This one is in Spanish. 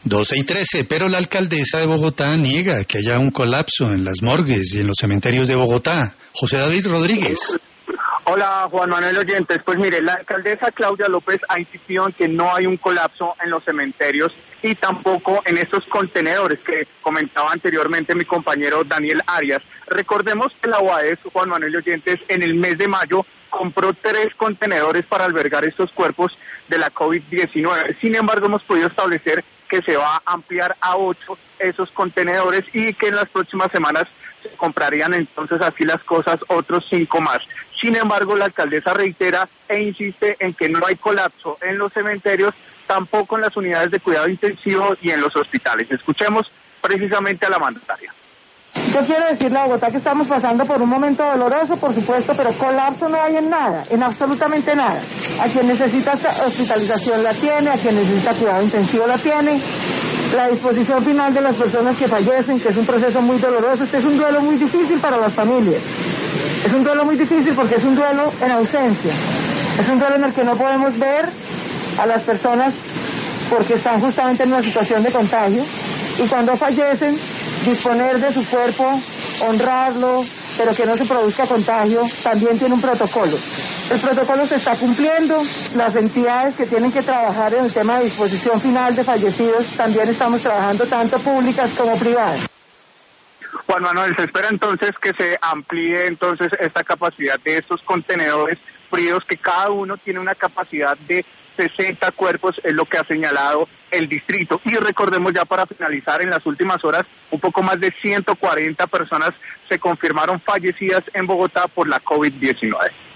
12:13, pero la alcaldesa de Bogotá niega que haya un colapso en las morgues y en los cementerios de Bogotá. José David Rodríguez. Hola, Juan Manuel oyentes. Pues mire, la alcaldesa Claudia López ha insistido en que no hay un colapso en los cementerios y tampoco en estos contenedores que comentaba anteriormente mi compañero Daniel Arias. Recordemos que la UAS, Juan Manuel oyentes, en el mes de mayo compró 3 contenedores para albergar estos cuerpos de la COVID-19. Sin embargo, hemos podido establecer que se va a ampliar a 8 esos contenedores y que en las próximas semanas se comprarían entonces así las cosas otros 5 más. Sin embargo, la alcaldesa reitera e insiste en que no hay colapso en los cementerios, tampoco en las unidades de cuidado intensivo y en los hospitales. Escuchemos precisamente a la mandataria. Yo quiero decirle a Bogotá que estamos pasando por un momento doloroso, por supuesto, pero colapso no hay en nada, en absolutamente nada. A quien necesita hospitalización la tiene, a quien necesita cuidado intensivo la tiene. La disposición final de las personas que fallecen, que es un proceso muy doloroso, este es un duelo muy difícil para las familias. Es un duelo muy difícil porque es un duelo en ausencia. Es un duelo en el que no podemos ver a las personas porque están justamente en una situación de contagio. Y cuando fallecen, disponer de su cuerpo, honrarlo, pero que no se produzca contagio, también tiene un protocolo. El protocolo se está cumpliendo, las entidades que tienen que trabajar en el tema de disposición final de fallecidos, también estamos trabajando tanto públicas como privadas. Juan Manuel, se espera entonces que se amplíe entonces esta capacidad de estos contenedores fríos, que cada uno tiene una capacidad de 60 cuerpos, es lo que ha señalado el distrito. Y recordemos ya para finalizar, en las últimas horas, un poco más de 140 personas se confirmaron fallecidas en Bogotá por la COVID-19.